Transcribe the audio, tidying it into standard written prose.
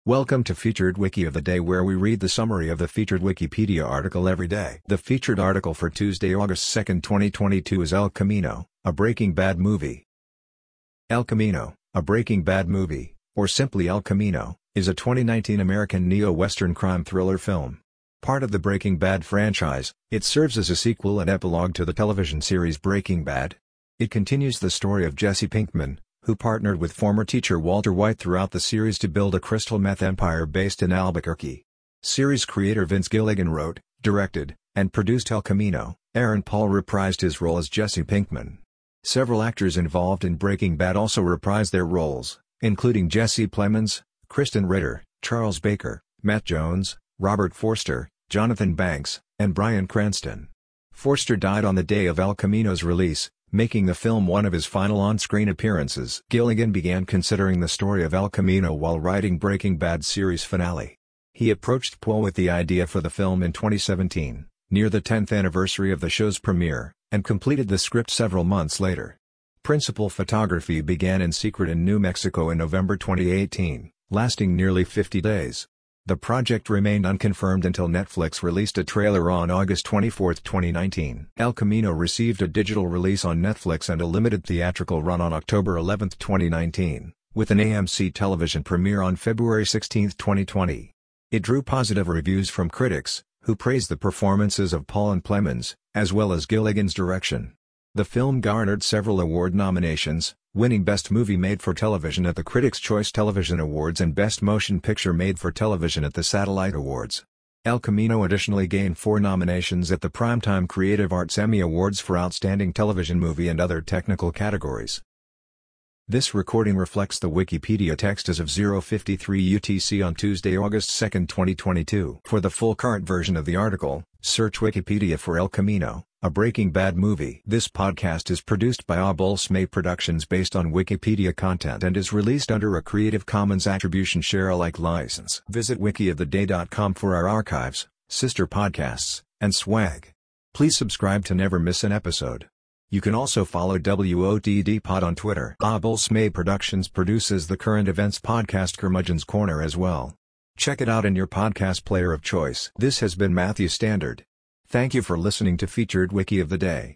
Welcome to Featured Wiki of the Day, where we read the summary of the featured Wikipedia article every day. The featured article for Tuesday, August 2, 2022 is El Camino, a Breaking Bad movie. El Camino, a Breaking Bad movie, or simply El Camino, is a 2019 American neo-Western crime thriller film. Part of the Breaking Bad franchise, it serves as a sequel and epilogue to the television series Breaking Bad. It continues the story of Jesse Pinkman, who partnered with former teacher Walter White throughout the series to build a crystal meth empire based in Albuquerque. Series creator Vince Gilligan wrote, directed, and produced El Camino. Aaron Paul reprised his role as Jesse Pinkman. Several actors involved in Breaking Bad also reprised their roles, including Jesse Plemons, Kristen Ritter, Charles Baker, Matt Jones, Robert Forster, Jonathan Banks, and Bryan Cranston. Forster died on the day of El Camino's release, making the film one of his final on-screen appearances. Gilligan began considering the story of El Camino while writing Breaking Bad series finale. He approached Paul with the idea for the film in 2017, near the 10th anniversary of the show's premiere, and completed the script several months later. Principal photography began in secret in New Mexico in November 2018, lasting nearly 50 days. The project remained unconfirmed until Netflix released a trailer on August 24, 2019. El Camino received a digital release on Netflix and a limited theatrical run on October 11, 2019, with an AMC television premiere on February 16, 2020. It drew positive reviews from critics, who praised the performances of Paul and Plemons, as well as Gilligan's direction. The film garnered several award nominations, winning Best Movie Made for Television at the Critics' Choice Television Awards and Best Motion Picture Made for Television at the Satellite Awards. El Camino additionally gained 4 nominations at the Primetime Creative Arts Emmy Awards for Outstanding Television Movie and other technical categories. This recording reflects the Wikipedia text as of 0:53 UTC on Tuesday, August 2, 2022. For the full current version of the article, search Wikipedia for El Camino, a Breaking Bad movie. This podcast is produced by Abulsme Productions based on Wikipedia content and is released under a Creative Commons Attribution Share-alike license. Visit wikioftheday.com for our archives, sister podcasts, and swag. Please subscribe to never miss an episode. You can also follow WOTD Pod on Twitter. Abulsme Productions produces the current events podcast Curmudgeon's Corner as well. Check it out in your podcast player of choice. This has been Matthew Standard. Thank you for listening to Featured Wiki of the Day.